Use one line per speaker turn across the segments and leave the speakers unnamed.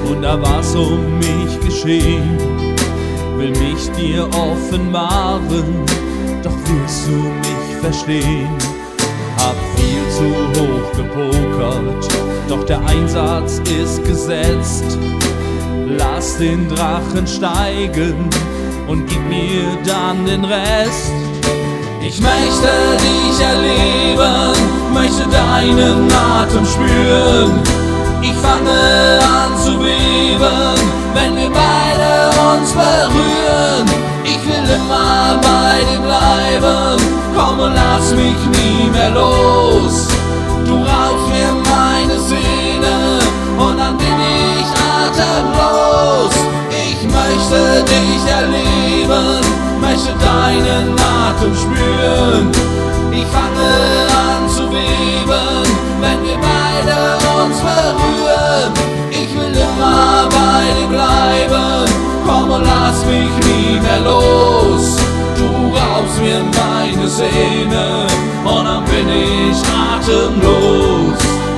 und da war's um mich geschehen. Will mich dir offenbaren, doch wirst du mich verstehen. Hab viel zu hoch gepokert, doch der Einsatz ist gesetzt. Lass den Drachen steigen und gib mir dann den Rest. Ich möchte dich erleben, möchte deinen Atem spüren. Ich fange an zu beben, wenn wir beide uns berühren. Ich will immer bei dir bleiben, komm und lass mich nie mehr los. Du raubst mir meine Seele und dann bin ich atemlos. Ich möchte dich erleben, möchte deinen Atem spüren. Ich fange an zu beben, wenn wir beide uns berühren. Ich will immer bei dir bleiben, komm und lass mich nie mehr los. Du raubst mir meine Seele und dann bin ich atemlos.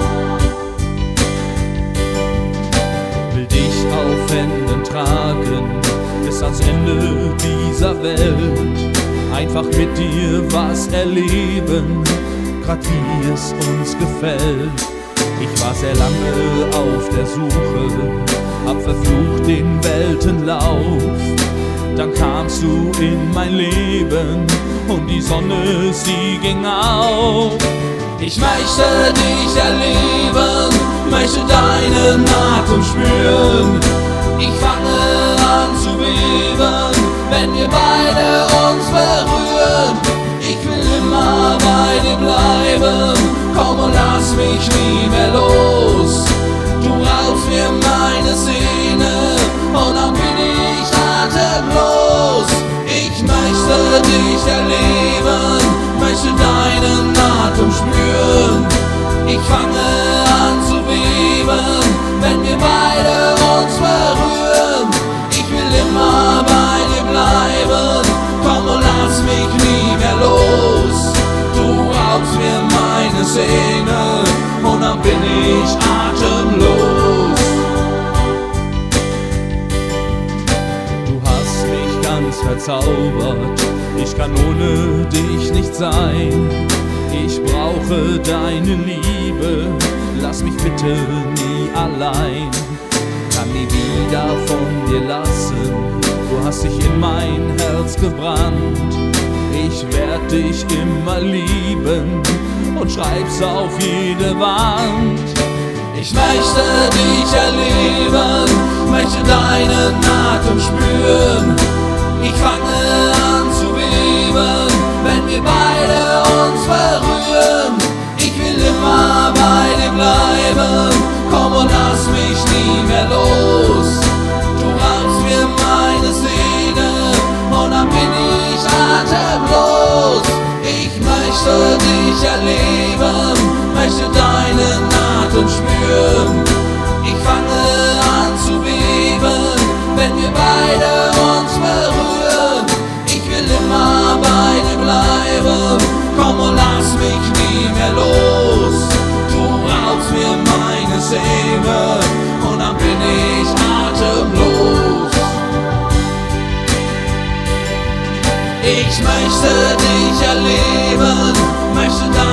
Will dich auf Händen tragen bis ans Ende dieser Welt. Einfach mit dir was erleben, grad wie es uns gefällt. Ich war sehr lange auf der Suche, hab verflucht den Weltenlauf. Dann kamst du in mein Leben und die Sonne, sie ging auf. Ich möchte dich erleben, möchte deinen Atem spüren. Ich fange an zu beben, wenn wir beide uns berühren. Ich will immer bei dir bleiben, komm und lass mich nie mehr los. Du raubst mir meine Seele und dann bin ich atemlos. Ich möchte dich erleben, möchte deinen Atem spüren. Ich fange an zu beben, wenn wir beide uns berühren. Ich will immer bei dir bleiben, komm und lass mich nie mehr los. Du raubst mir meine Seele und dann bin ich atemlos. Du hast mich ganz verzaubert, ich kann ohne dich nicht sein. Ich brauche deine Liebe, lass mich bitte nie allein. Kann nie wieder von dir lassen, du hast dich in mein Herz gebrannt. Ich werd dich immer lieben und schreib's auf jede Wand. Ich möchte dich erleben, möchte deinen Atem spüren. Ich fange an zu beben, wenn wir beide uns berühren. Ich will immer bei dir bleiben, komm und lass mich nie mehr los. Du raubst mir meine Seele und dann bin ich atemlos. Ich möchte dich erleben, möchte deinen Atem spüren. Ich fange an zu beben, wenn wir beide uns berühren. Ich will immer bei dir bleiben, komm und lass mich nie mehr los. Du raubst mir meine Seele und dann bin ich atemlos. Ich möchte dich erleben, möchte